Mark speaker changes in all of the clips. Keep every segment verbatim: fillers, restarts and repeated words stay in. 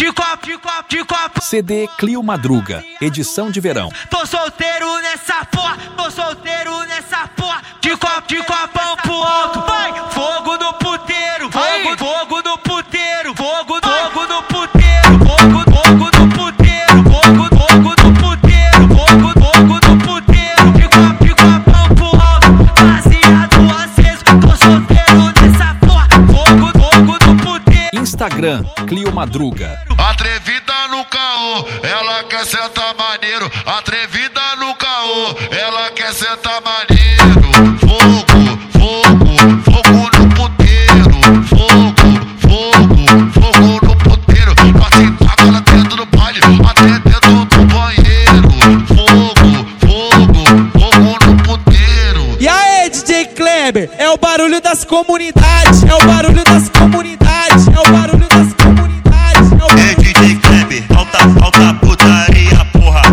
Speaker 1: de copo, de copo, de copo.
Speaker 2: C D Clio Madruga, edição de verão.
Speaker 1: Tô solteiro nessa porra, tô solteiro nessa porra. De copo, de copão pro alto. Vai, fogo no puteiro, fogo, fogo no puteiro, fogo, fogo no puteiro, fogo, fogo no puteiro, fogo, fogo no puteiro, fogo, fogo no puteiro. De copo, de copão pro alto, baseado aceso. Tô solteiro nessa porra, fogo, fogo no puteiro.
Speaker 2: Instagram Clio Madruga.
Speaker 3: Atrevida no caô, ela quer sentar maneiro. Atrevida no caô, ela quer sentar maneiro. Fogo, fogo, fogo no puteiro. Fogo, fogo, fogo no puteiro. Assim taca lá dentro do baile, até dentro do banheiro. Fogo, fogo, fogo no puteiro.
Speaker 4: E aí, D J Kleber, é o barulho das comunidades, é o barulho das comunidades, é o barulho das comunidades, é o barulho...
Speaker 5: É D J Kleber, alta, alta putaria, porra.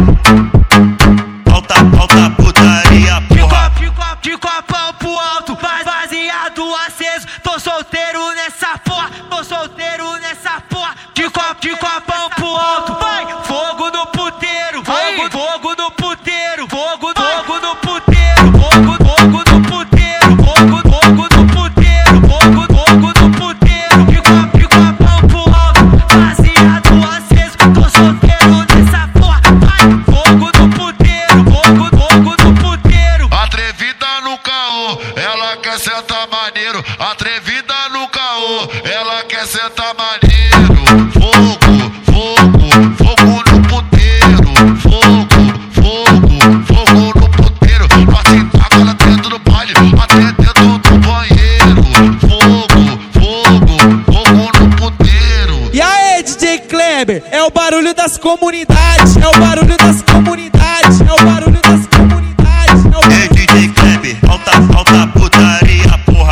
Speaker 5: Alta, alta putaria, porra.
Speaker 1: De copo, de copão pro alto, baseado aceso. Tô solteiro nessa porra, tô solteiro nessa porra. De copo, de copão pro alto. Vai, fogo no puteiro, fogo, fogo no puteiro, fogo, fogo no puteiro, fogo, fogo no puteiro, fogo, fogo no puteiro, fogo, fogo no puteiro. De copo, de copão pro alto, baseado aceso. Tô solteiro nessa porra. Vai, fogo no puteiro, fogo, fogo no puteiro.
Speaker 3: Atrevida no caô, ela quer sentar maneiro. Atrevida no caô, ela quer sentar maneiro. Fogo, fogo, fogo no puteiro. Fogo, fogo, fogo no puteiro. Assim taca lá dentro do baile, até dentro do banheiro. Fogo, fogo, fogo no puteiro.
Speaker 4: E aí, D J Kleber, é o barulho das comunidades, é o barulho das comunidades, é o barulho das comunidades, é o
Speaker 5: É
Speaker 4: barulho...
Speaker 5: D J Kleber, alta, alta putaria, porra.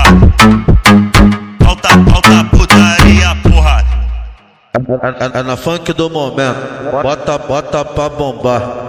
Speaker 5: Alta, alta putaria, porra.
Speaker 6: É, é, é na funk do momento, bota, bota pra bombar.